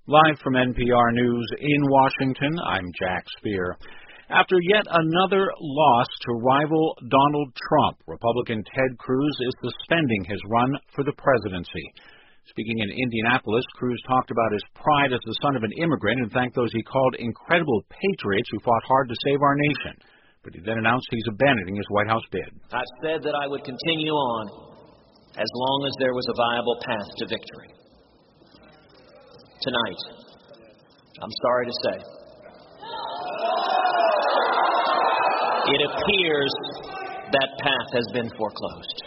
Live from NPR News in Washington, I'm Jack Speer. After yet another loss to rival Donald Trump, Republican Ted Cruz is suspending his run for the presidency. Speaking in Indianapolis, Cruz talked about his pride as the son of an immigrant and thanked those he called incredible patriots who fought hard to save our nation. But he then announced he's abandoning his White House bid. I said that I would continue on as long as there was a viable path to victory. Tonight, I'm sorry to say, it appears that path has been foreclosed.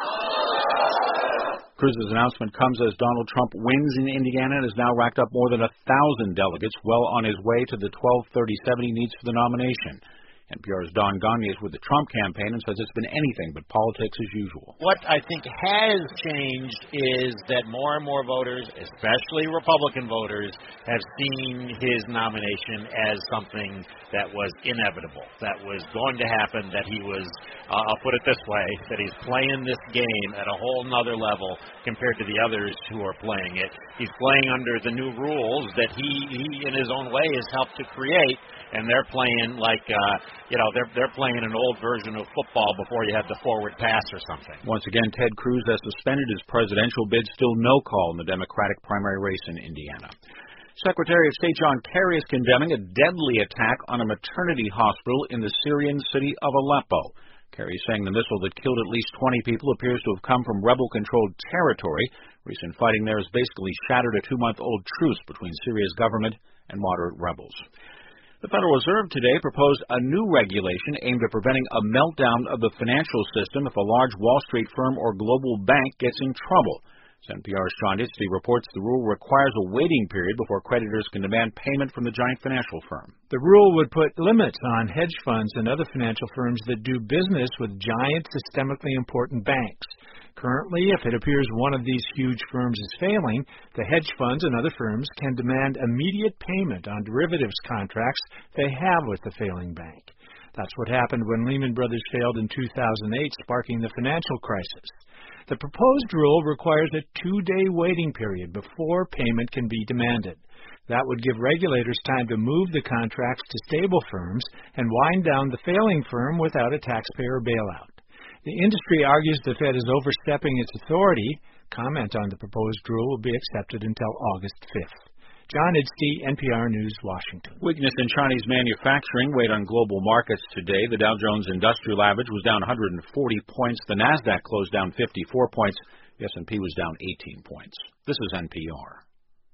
Cruz's announcement comes as Donald Trump wins in Indiana and has now racked up more than 1,000 delegates, well on his way to the 1,237 he needs for the nomination. NPR's Don Gagne is with the Trump campaign and says it's been anything but politics as usual. What I think has changed is that more and more voters, especially Republican voters, have seen his nomination as something that was inevitable, that was going to happen, that he was, I'll put it this way, that he's playing this game at a whole nother level compared to the others who are playing it. He's playing under the new rules that he in his own way has helped to create, and they're playing like, they're playing an old version of football before you have the forward pass or something. Once again, Ted Cruz has suspended his presidential bid, still no call in the Democratic primary race in Indiana. Secretary of State John Kerry is condemning a deadly attack on a maternity hospital in the Syrian city of Aleppo. Kerry is saying the missile that killed at least 20 people appears to have come from rebel-controlled territory. Recent fighting there has basically shattered a 2-month-old truce between Syria's government and moderate rebels. The Federal Reserve today proposed a new regulation aimed at preventing a meltdown of the financial system if a large Wall Street firm or global bank gets in trouble. NPR's Sean Itzley reports the rule requires a waiting period before creditors can demand payment from the giant financial firm. The rule would put limits on hedge funds and other financial firms that do business with giant, systemically important banks. Currently, if it appears one of these huge firms is failing, the hedge funds and other firms can demand immediate payment on derivatives contracts they have with the failing bank. That's what happened when Lehman Brothers failed in 2008, sparking the financial crisis. The proposed rule requires a 2-day waiting period before payment can be demanded. That would give regulators time to move the contracts to stable firms and wind down the failing firm without a taxpayer bailout. The industry argues the Fed is overstepping its authority. Comment on the proposed rule will be accepted until August 5th. John Itzley, NPR News, Washington. Weakness in Chinese manufacturing weighed on global markets today. The Dow Jones Industrial Average was down 140 points. The Nasdaq closed down 54 points. The S&P was down 18 points. This is NPR.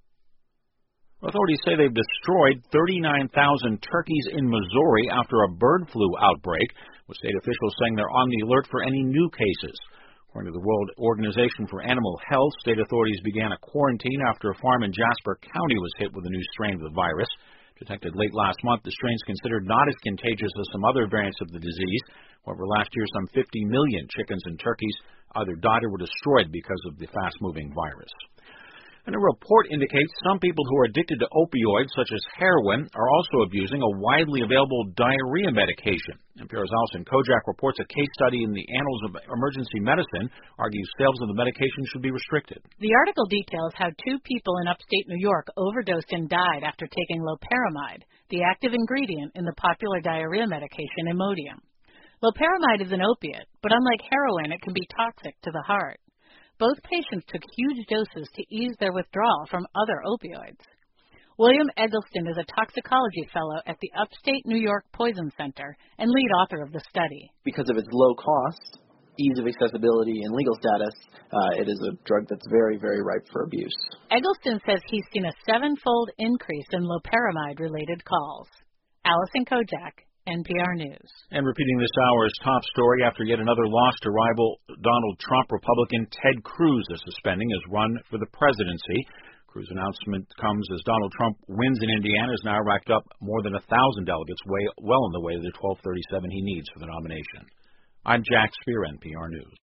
Authorities say they've destroyed 39,000 turkeys in Missouri after a bird flu outbreak, with state officials saying they're on the alert for any new cases. According to the World Organization for Animal Health, state authorities began a quarantine after a farm in Jasper County was hit with a new strain of the virus. Detected late last month, the strain is considered not as contagious as some other variants of the disease. However, last year, some 50 million chickens and turkeys either died or were destroyed because of the fast-moving virus. And a report indicates some people who are addicted to opioids, such as heroin, are also abusing a widely available diarrhea medication. NPR's Allison Kojak reports a case study in the Annals of Emergency Medicine argues sales of the medication should be restricted. The article details how 2 people in upstate New York overdosed and died after taking loperamide, the active ingredient in the popular diarrhea medication Imodium. Loperamide is an opiate, but unlike heroin, it can be toxic to the heart. Both patients took huge doses to ease their withdrawal from other opioids. William Eggleston is a toxicology fellow at the Upstate New York Poison Center and lead author of the study. Because of its low cost, ease of accessibility, and legal status, it is a drug that's very, very ripe for abuse. Eggleston says he's seen a 7-fold increase in loperamide-related calls. Allison Kojak, NPR News. And repeating this hour's top story, after yet another loss to rival Donald Trump, Republican Ted Cruz is suspending his run for the presidency. Cruz's announcement comes as Donald Trump wins in Indiana, has now racked up more than 1,000 delegates, well on the way to the 1,237 he needs for the nomination. I'm Jack Speer, NPR News.